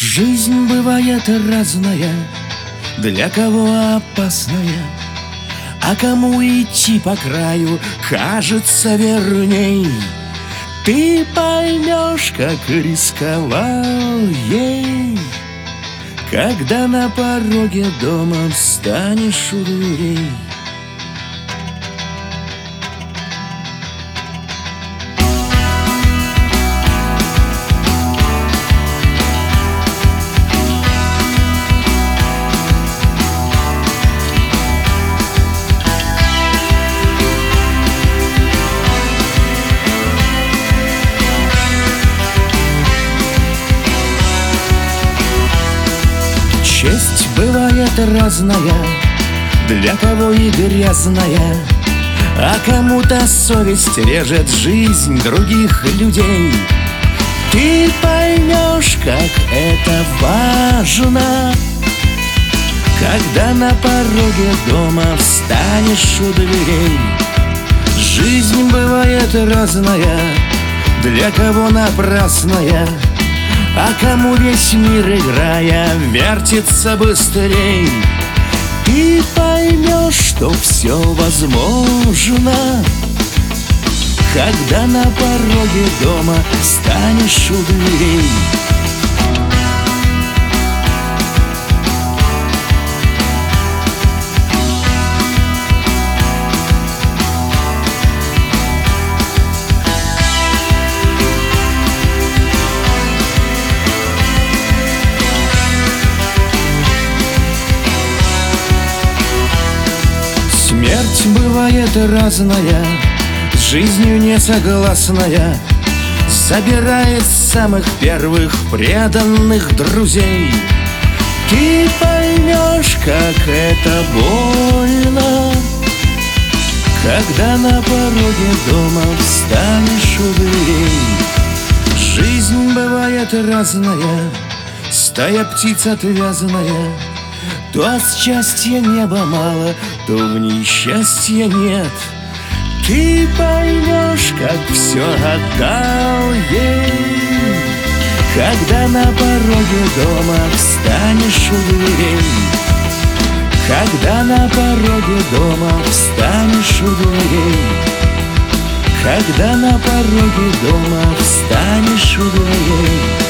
Жизнь бывает разная, для кого опасная, а кому идти по краю кажется верней. Ты поймешь, как рисковал ей, когда на пороге дома встанешь у дверей. Честь бывает разная, для кого и грязная, а кому-то совесть режет жизнь других людей. Ты поймешь, как это важно, когда на пороге дома встанешь у дверей. Жизнь бывает разная, для кого напрасная, а кому весь мир, играя, вертится быстрей. Ты поймешь, что все возможно, когда на пороге дома встанешь у дверей. Смерть бывает разная, с жизнью не согласная, забирает самых первых преданных друзей. Ты поймешь, как это больно, когда на пороге дома встанешь у дверей. Жизнь бывает разная, стая птиц отвязанная, то от счастья неба мало, то в ней счастья нет. Ты поймешь, как все отдал ей, когда на пороге дома встанешь у дверей. Когда на пороге дома встанешь у дверей. Когда на пороге дома встанешь у дверей.